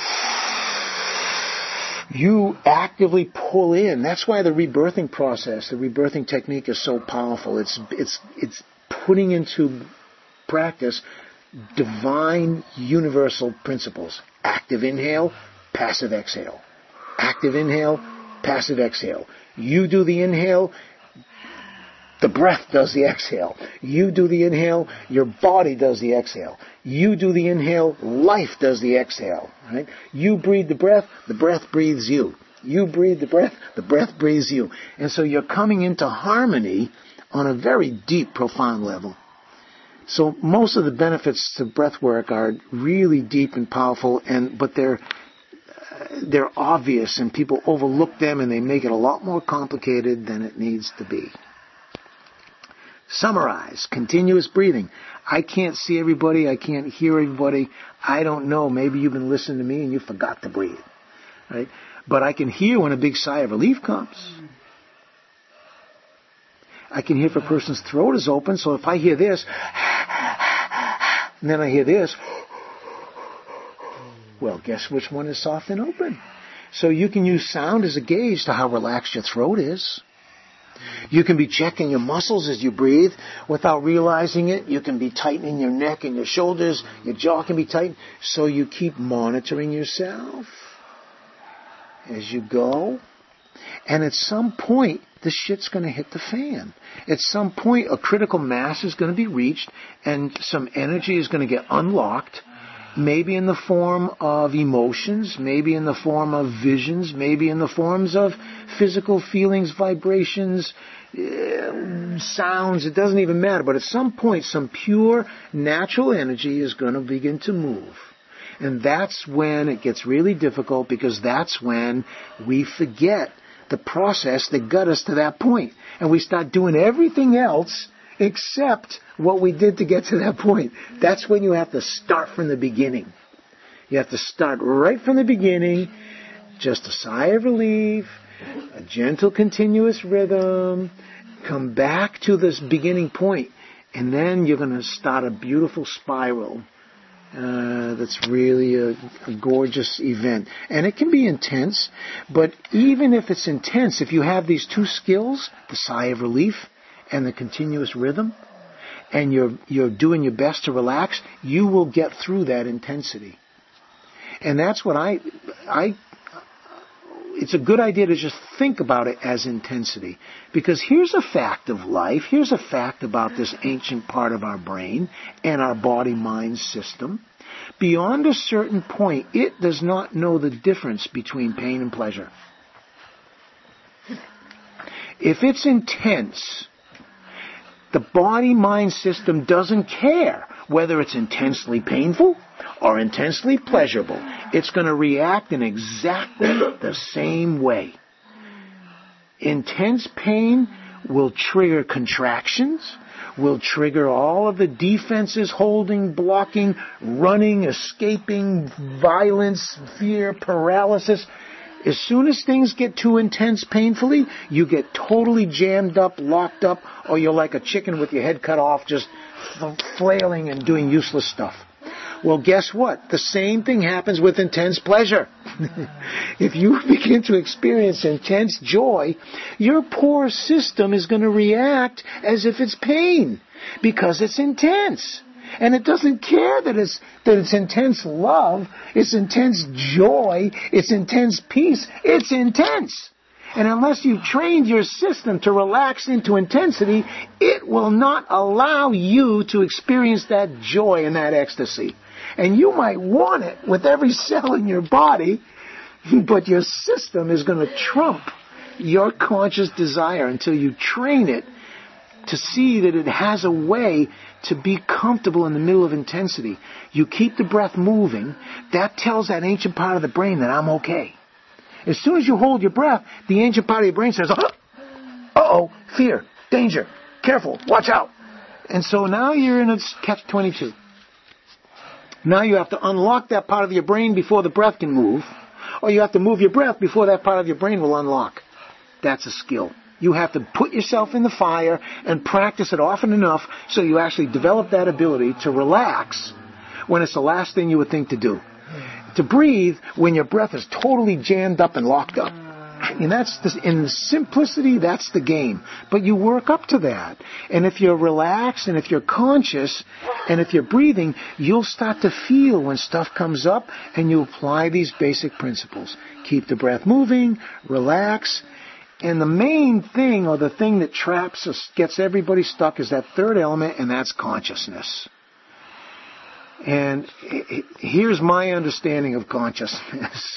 You actively pull in. That's why the rebirthing process, the rebirthing technique is so powerful. It's putting into practice divine universal principles. Active inhale, passive exhale. Active inhale, passive exhale. You do the inhale, the breath does the exhale. You do the inhale, your body does the exhale. You do the inhale, life does the exhale. Right? You breathe the breath breathes you. You breathe the breath breathes you. And so you're coming into harmony on a very deep, profound level. So most of the benefits to breath work are really deep and powerful, but they're obvious, and people overlook them, and they make it a lot more complicated than it needs to be. Summarize. Continuous breathing. I can't see everybody. I can't hear everybody. I don't know. Maybe you've been listening to me and you forgot to breathe. Right? But I can hear when a big sigh of relief comes. I can hear if a person's throat is open. So if I hear this, and then I hear this, well, guess which one is soft and open? So you can use sound as a gauge to how relaxed your throat is. You can be checking your muscles as you breathe without realizing it. You can be tightening your neck and your shoulders. Your jaw can be tight. So you keep monitoring yourself as you go. And at some point, the shit's going to hit the fan. At some point, a critical mass is going to be reached and some energy is going to get unlocked. Maybe in the form of emotions, maybe in the form of visions, maybe in the forms of physical feelings, vibrations, sounds. It doesn't even matter. But at some point, some pure natural energy is going to begin to move. And that's when it gets really difficult, because that's when we forget the process that got us to that point. And we start doing everything else accept what we did to get to that point. That's when you have to start from the beginning. You have to start right from the beginning, just a sigh of relief, a gentle, continuous rhythm, come back to this beginning point, and then you're going to start a beautiful spiral. That's really a gorgeous event. And it can be intense, but even if it's intense, if you have these two skills, the sigh of relief and the continuous rhythm, and you're doing your best to relax, you will get through that intensity. And that's what it's a good idea to just think about it as intensity. Because here's a fact of life, here's a fact about this ancient part of our brain and our body-mind system. Beyond a certain point, it does not know the difference between pain and pleasure. If it's intense, the body-mind system doesn't care whether it's intensely painful or intensely pleasurable. It's going to react in exactly the same way. Intense pain will trigger contractions, will trigger all of the defenses, holding, blocking, running, escaping, violence, fear, paralysis. As soon as things get too intense painfully, you get totally jammed up, locked up, or you're like a chicken with your head cut off, just flailing and doing useless stuff. Well, guess what? The same thing happens with intense pleasure. If you begin to experience intense joy, your poor system is going to react as if it's pain, because it's intense. And it doesn't care that it's intense love, it's intense joy, it's intense peace. It's intense. And unless you've trained your system to relax into intensity, it will not allow you to experience that joy and that ecstasy. And you might want it with every cell in your body, but your system is going to trump your conscious desire until you train it to see that it has a way to be comfortable in the middle of intensity. You keep the breath moving. That tells that ancient part of the brain that I'm okay. As soon as you hold your breath, the ancient part of your brain says, uh-oh, fear, danger, careful, watch out. And so now you're in a catch-22. Now you have to unlock that part of your brain before the breath can move, or you have to move your breath before that part of your brain will unlock. That's a skill. You have to put yourself in the fire and practice it often enough so you actually develop that ability to relax when it's the last thing you would think to do. To breathe when your breath is totally jammed up and locked up. And in simplicity, that's the game. But you work up to that. And if you're relaxed and if you're conscious and if you're breathing, you'll start to feel when stuff comes up, and you apply these basic principles. Keep the breath moving, relax. And the main thing, or the thing that traps us, gets everybody stuck, is that third element, and that's consciousness. And here's my understanding of consciousness.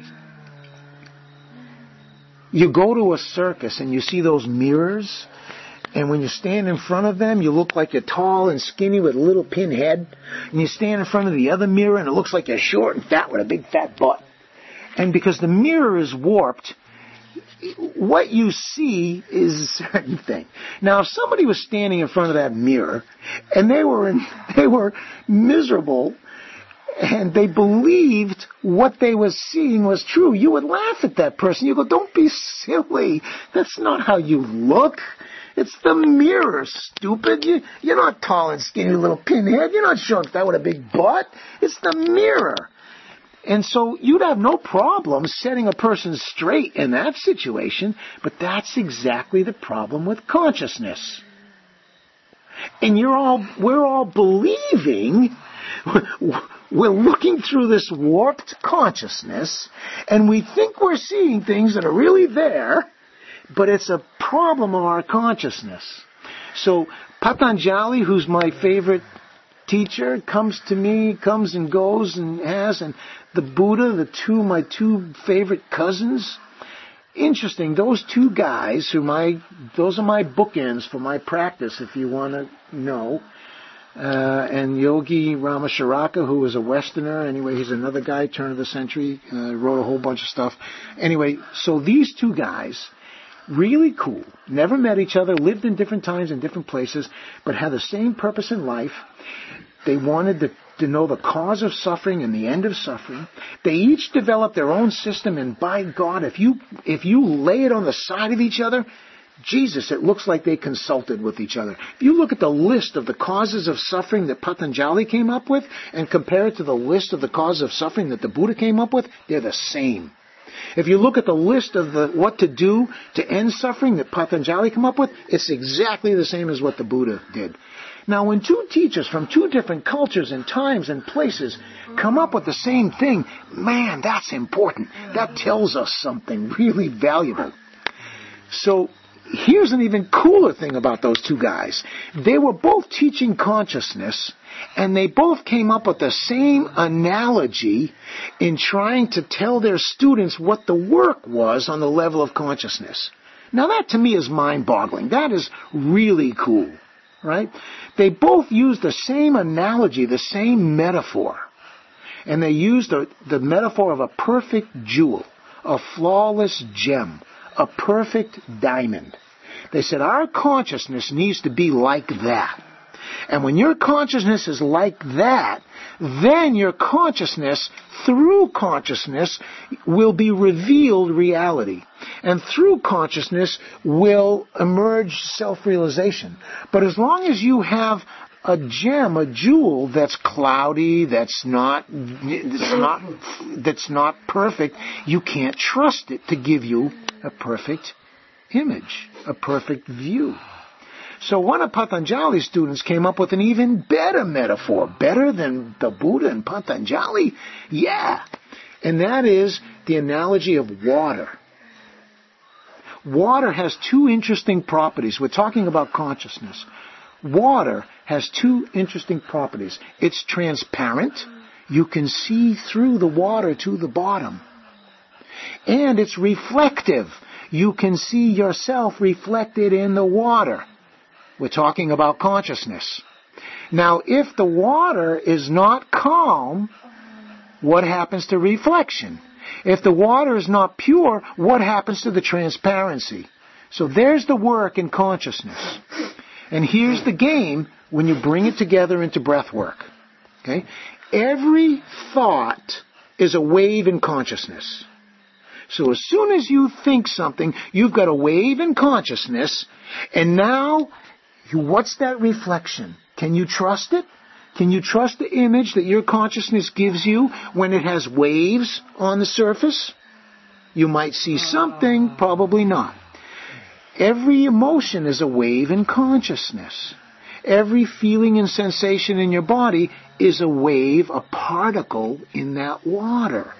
You go to a circus and you see those mirrors, and when you stand in front of them, you look like you're tall and skinny with a little pin head, and you stand in front of the other mirror and it looks like you're short and fat with a big fat butt. And because the mirror is warped, what you see is a certain thing. Now, if somebody was standing in front of that mirror and they were miserable and they believed what they were seeing was true, you would laugh at that person. You go, don't be silly. That's not how you look. It's the mirror, stupid. You're not tall and skinny, little pinhead. You're not short and fat with a big butt. It's the mirror. And so you'd have no problem setting a person straight in that situation, but that's exactly the problem with consciousness. And we're all believing, we're looking through this warped consciousness, and we think we're seeing things that are really there, but it's a problem of our consciousness. So Patanjali, who's my favorite teacher, comes and goes and the Buddha, my two favorite cousins. Interesting, those two guys those are my bookends for my practice, if you want to know. And Yogi Ramacharaka, who was a Westerner, anyway, he's another guy, turn of the century, wrote a whole bunch of stuff. Anyway, so these two guys, really cool, never met each other, lived in different times and different places, but had the same purpose in life. They wanted to know the cause of suffering and the end of suffering. They each developed their own system, and by God, if you lay it on the side of each other, Jesus, it looks like they consulted with each other. If you look at the list of the causes of suffering that Patanjali came up with and compare it to the list of the causes of suffering that the Buddha came up with, they're the same. If you look at the list of what to do to end suffering that Patanjali came up with, it's exactly the same as what the Buddha did. Now, when two teachers from two different cultures and times and places come up with the same thing, man, that's important. That tells us something really valuable. So, here's an even cooler thing about those two guys. They were both teaching consciousness, and they both came up with the same analogy in trying to tell their students what the work was on the level of consciousness. Now that to me is mind-boggling. That is really cool, right? They both used the same analogy, the same metaphor. And they used the metaphor of a perfect jewel, a flawless gem, a perfect diamond. They said our consciousness needs to be like that. And when your consciousness is like that, then your consciousness, through consciousness, will be revealed reality. And through consciousness will emerge self-realization. But as long as you have a gem, a jewel that's cloudy, that's not perfect, you can't trust it to give you a perfect image, a perfect view. So one of Patanjali's students came up with an even better metaphor, better than the Buddha and Patanjali. Yeah. And that is the analogy of water. Water has two interesting properties. We're talking about consciousness. Water has two interesting properties. It's transparent. You can see through the water to the bottom. And it's reflective. You can see yourself reflected in the water. We're talking about consciousness. Now, if the water is not calm, what happens to reflection? If the water is not pure, what happens to the transparency? So there's the work in consciousness. And here's the game when you bring it together into breath work. Okay? Every thought is a wave in consciousness. So as soon as you think something, you've got a wave in consciousness, and now, what's that reflection? Can you trust it? Can you trust the image that your consciousness gives you when it has waves on the surface? You might see something, probably not. Every emotion is a wave in consciousness. Every feeling and sensation in your body is a wave, a particle in that water.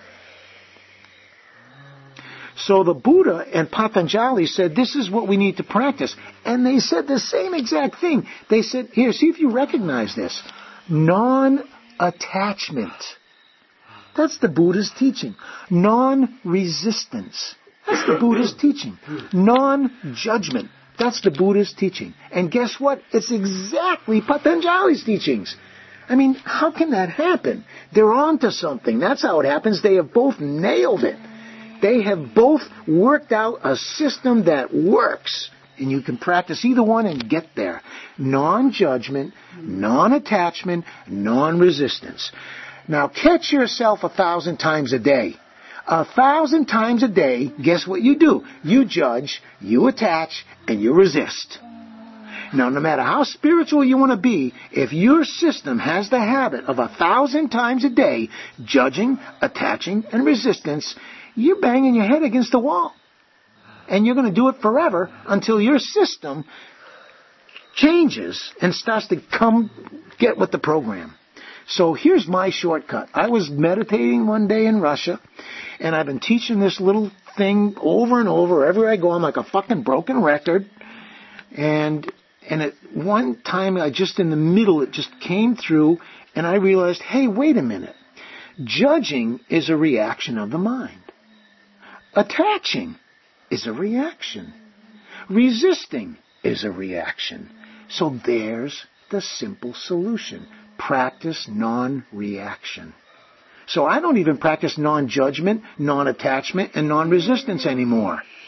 So the Buddha and Patanjali said, this is what we need to practice. And they said the same exact thing. They said, here, see if you recognize this. Non-attachment. That's the Buddha's teaching. Non-resistance. That's the Buddha's teaching. Non-judgment. That's the Buddha's teaching. And guess what? It's exactly Patanjali's teachings. I mean, how can that happen? They're onto something. That's how it happens. They have both nailed it. They have both worked out a system that works. And you can practice either one and get there. Non-judgment, non-attachment, non-resistance. Now catch yourself 1,000 times a day. 1,000 times a day, guess what you do? You judge, you attach, and you resist. Now, no matter how spiritual you want to be, if your system has the habit of 1,000 times a day judging, attaching, and resistance, you're banging your head against the wall. And you're going to do it forever until your system changes and starts to get with the program. So here's my shortcut. I was meditating one day in Russia, and I've been teaching this little thing over and over. Wherever I go, I'm like a fucking broken record. And at one time, in the middle, it just came through, and I realized, hey, wait a minute. Judging is a reaction of the mind. Attaching is a reaction. Resisting is a reaction. So there's the simple solution. Practice non-reaction. So I don't even practice non-judgment, non-attachment, and non-resistance anymore.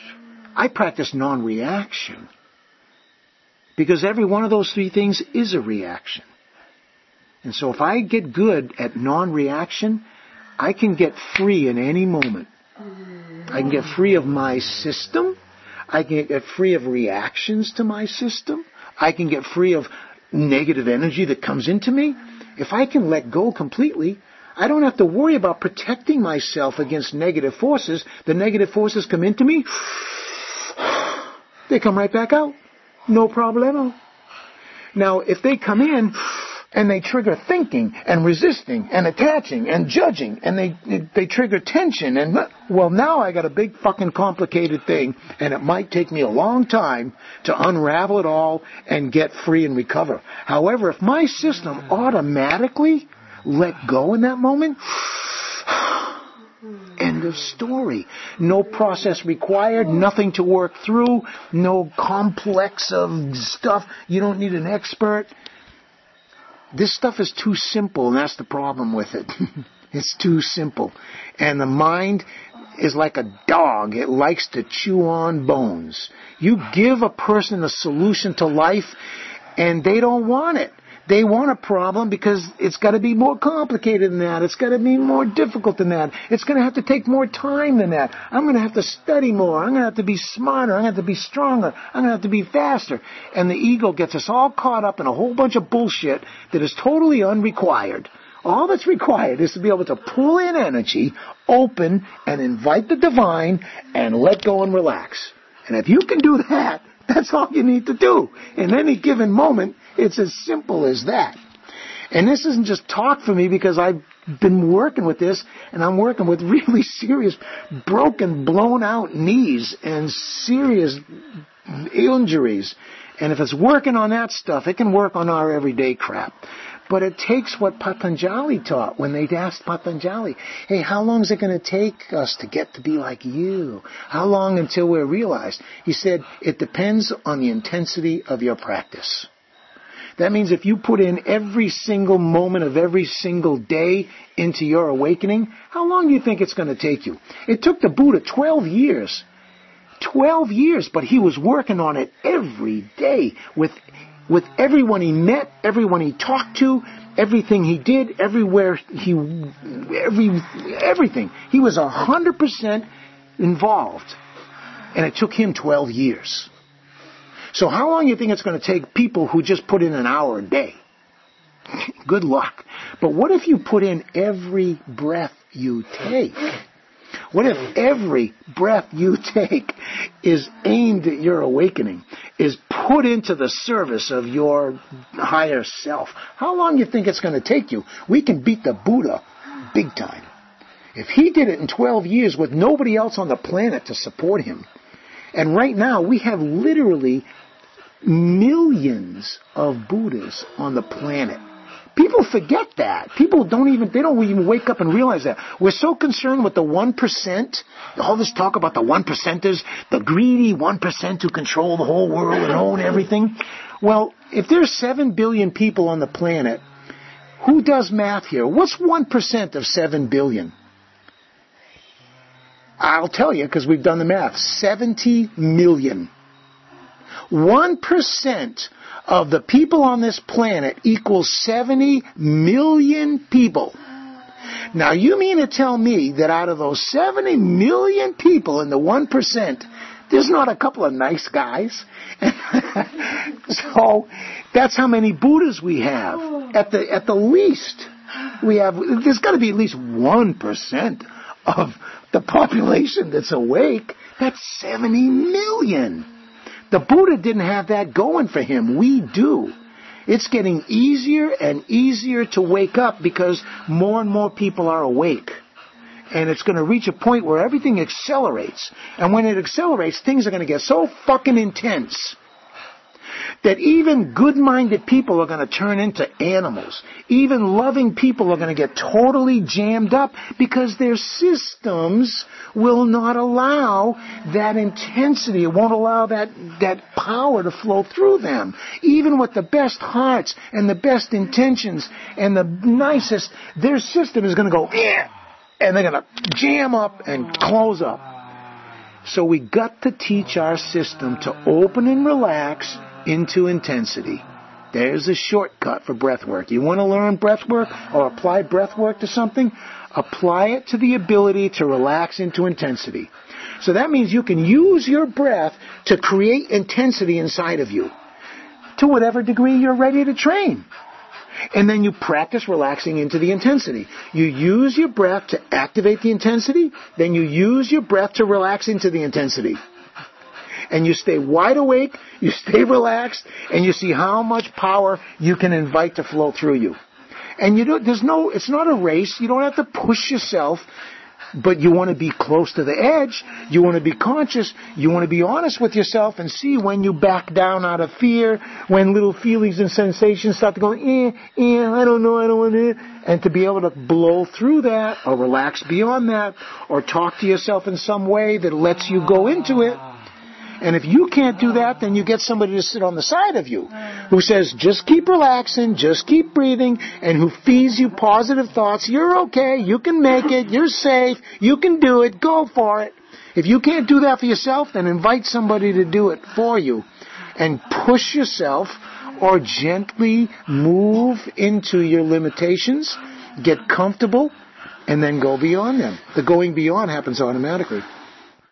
I practice non-reaction. Because every one of those three things is a reaction. And so if I get good at non-reaction, I can get free in any moment. I can get free of my system. I can get free of reactions to my system. I can get free of negative energy that comes into me. If I can let go completely, I don't have to worry about protecting myself against negative forces. The negative forces come into me. They come right back out. No problemo. Now, if they come in and they trigger thinking and resisting and attaching and judging and they trigger tension and, well, now I got a big fucking complicated thing and it might take me a long time to unravel it all and get free and recover. However, if my system automatically let go in that moment, end of story. No process required, nothing to work through, no complex of stuff. You don't need an expert. This stuff is too simple, and that's the problem with it. It's too simple. And the mind is like a dog. It likes to chew on bones. You give a person a solution to life, and they don't want it. They want a problem because it's got to be more complicated than that. It's got to be more difficult than that. It's going to have to take more time than that. I'm going to have to study more. I'm going to have to be smarter. I'm going to have to be stronger. I'm going to have to be faster. And the ego gets us all caught up in a whole bunch of bullshit that is totally unrequired. All that's required is to be able to pull in energy, open, and invite the divine, and let go and relax. And if you can do that, that's all you need to do. In any given moment, it's as simple as that. And this isn't just talk for me because I've been working with this, and I'm working with really serious broken, blown out knees and serious injuries. And if it's working on that stuff, it can work on our everyday crap. But it takes what Patanjali taught when they asked Patanjali, hey, how long is it going to take us to get to be like you? How long until we're realized? He said, it depends on the intensity of your practice. That means if you put in every single moment of every single day into your awakening, how long do you think it's going to take you? It took the Buddha 12 years. 12 years, but he was working on it every day with everyone he met, everyone he talked to, everything he did, everything. He was 100% involved. And it took him 12 years. So how long do you think it's going to take people who just put in an hour a day? Good luck. But what if you put in every breath you take? What if every breath you take is aimed at your awakening, is put into the service of your higher self? How long do you think it's going to take you? We can beat the Buddha big time. If he did it in 12 years with nobody else on the planet to support him, and right now we have literally millions of Buddhas on the planet. People forget that. People don't even wake up and realize that. We're so concerned with the 1%, all this talk about the 1%ers, the greedy 1% who control the whole world and own everything. Well, if there's 7 billion people on the planet, who does math here? What's 1% of 7 billion? I'll tell you, because we've done the math. 70 million. 1% of the people on this planet equals 70 million people. Now, you mean to tell me that out of those 70 million people in the 1%, there's not a couple of nice guys? So, that's how many Buddhas we have. At the least, there's got to be at least 1% of the population that's awake. That's 70 million. The Buddha didn't have that going for him. We do. It's getting easier and easier to wake up because more and more people are awake. And it's going to reach a point where everything accelerates. And when it accelerates, things are going to get so fucking intense that even good-minded people are going to turn into animals. Even loving people are going to get totally jammed up because their systems will not allow that intensity. It won't allow that power to flow through them. Even with the best hearts and the best intentions and the nicest, their system is going to go, and they're going to jam up and close up. So we got to teach our system to open and relax into intensity. There's a shortcut for breath work. You want to learn breath work or apply breath work to something? Apply it to the ability to relax into intensity. So that means you can use your breath to create intensity inside of you to whatever degree you're ready to train. And then you practice relaxing into the intensity. You use your breath to activate the intensity, then you use your breath to relax into the intensity. And you stay wide awake, you stay relaxed, and you see how much power you can invite to flow through you. And it's not a race. You don't have to push yourself, but you want to be close to the edge. You want to be conscious. You want to be honest with yourself and see when you back down out of fear, when little feelings and sensations start to go, I don't know, I don't want to. And to be able to blow through that or relax beyond that or talk to yourself in some way that lets you go into it. And if you can't do that, then you get somebody to sit on the side of you who says, just keep relaxing, just keep breathing, and who feeds you positive thoughts. You're okay, you can make it, you're safe, you can do it, go for it. If you can't do that for yourself, then invite somebody to do it for you. And push yourself or gently move into your limitations, get comfortable, and then go beyond them. The going beyond happens automatically.